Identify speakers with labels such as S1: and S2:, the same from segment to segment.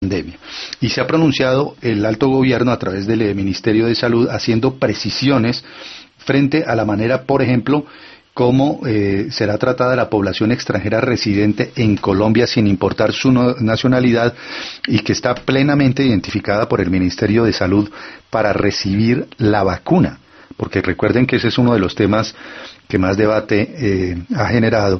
S1: pandemia. Y se ha pronunciado el alto gobierno a través del Ministerio de Salud haciendo precisiones frente a la manera, por ejemplo, cómo será tratada la población extranjera residente en Colombia sin importar su nacionalidad y que está plenamente identificada por el Ministerio de Salud para recibir la vacuna. Porque recuerden que ese es uno de los temas que más debate ha generado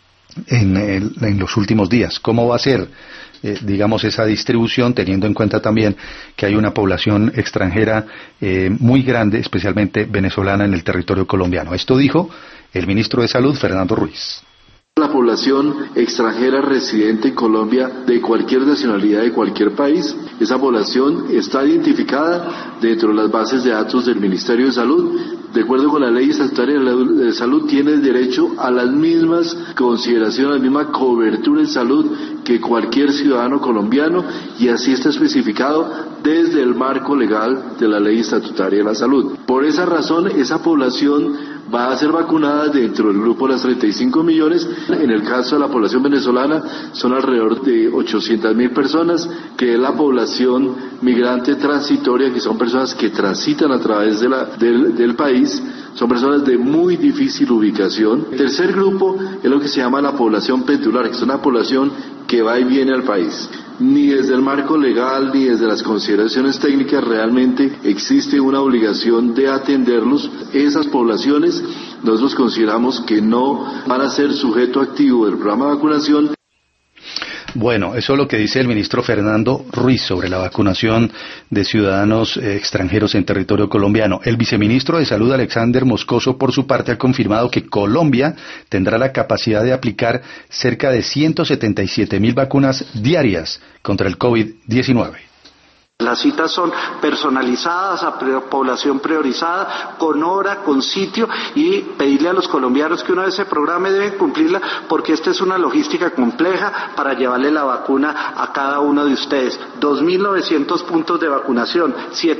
S1: en los últimos días. ¿Cómo va a ser, digamos, esa distribución, teniendo en cuenta también que hay una población extranjera muy grande, especialmente venezolana, en el territorio colombiano? Esto dijo el ministro de Salud, Fernando Ruiz.
S2: La población extranjera residente en Colombia de cualquier nacionalidad de cualquier país, esa población está identificada dentro de las bases de datos del Ministerio de Salud. De acuerdo con la Ley Estatutaria de Salud, tiene derecho a las mismas consideraciones, a la misma cobertura en salud que cualquier ciudadano colombiano, y así está especificado desde el marco legal de la Ley Estatutaria de la Salud. Por esa razón, esa población va a ser vacunada dentro del grupo de las 35 millones. En el caso de la población venezolana son alrededor de 800.000 personas, que es la población migrante transitoria, que son personas que transitan a través del país, son personas de muy difícil ubicación. El tercer grupo es lo que se llama la población pendular, que es una población que va y viene al país. Ni desde el marco legal ni desde las consideraciones técnicas realmente existe una obligación de atenderlos. Esas poblaciones nosotros consideramos que no van a ser sujeto activo del programa de vacunación.
S1: Bueno, eso es lo que dice el ministro Fernando Ruiz sobre la vacunación de ciudadanos extranjeros en territorio colombiano. El viceministro de Salud, Alexander Moscoso, por su parte, ha confirmado que Colombia tendrá la capacidad de aplicar cerca de 177.000 vacunas diarias contra el COVID-19.
S3: Las citas son personalizadas a población priorizada, con hora, con sitio, y pedirle a los colombianos que una vez se programe deben cumplirla, porque esta es una logística compleja para llevarle la vacuna a cada uno de ustedes. 2.900 puntos de vacunación,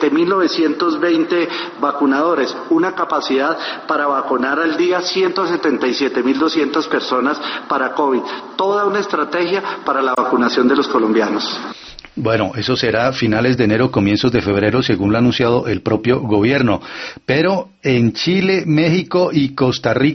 S3: 7.920 vacunadores, una capacidad para vacunar al día 177.200 personas para COVID. Toda una estrategia para la vacunación de los colombianos.
S1: Bueno, eso será a finales de enero, comienzos de febrero, según lo ha anunciado el propio gobierno. Pero en Chile, México y Costa Rica